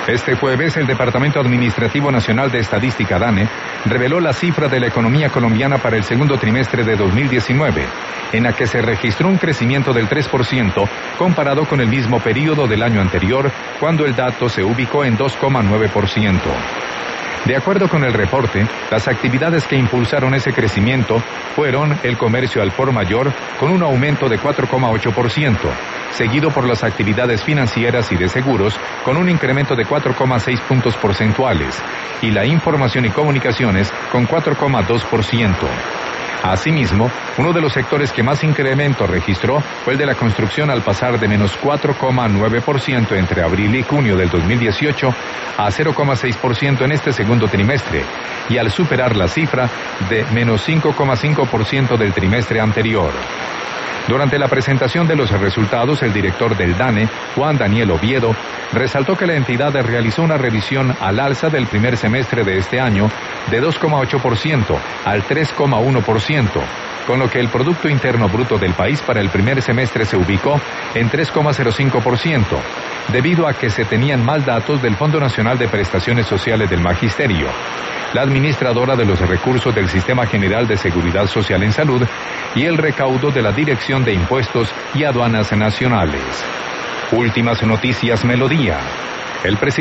Este jueves, el Departamento Administrativo Nacional de Estadística, DANE, reveló la cifra de la economía colombiana para el segundo trimestre de 2019, en la que se registró un crecimiento del 3% comparado con el mismo periodo del año anterior, cuando el dato se ubicó en 2,9%. De acuerdo con el reporte, las actividades que impulsaron ese crecimiento fueron el comercio al por mayor, con un aumento de 4,8%, seguido por las actividades financieras y de seguros, con un incremento de 4,6 puntos porcentuales, y la información y comunicaciones, con 4,2%. Asimismo, uno de los sectores que más incremento registró fue el de la construcción, al pasar de menos 4,9% entre abril y junio del 2018 a 0,6% en este segundo trimestre, y al superar la cifra de menos 5,5% del trimestre anterior. Durante la presentación de los resultados, el director del DANE, Juan Daniel Oviedo, resaltó que la entidad realizó una revisión al alza del primer semestre de este año de 2,8% al 3,1%, con lo que el Producto Interno Bruto del país para el primer semestre se ubicó en 3,05%, debido a que se tenían mal datos del Fondo Nacional de Prestaciones Sociales del Magisterio, la administradora de los recursos del Sistema General de Seguridad Social en Salud y el recaudo de la Dirección de Impuestos y Aduanas Nacionales. Últimas noticias, Melodía. El presidente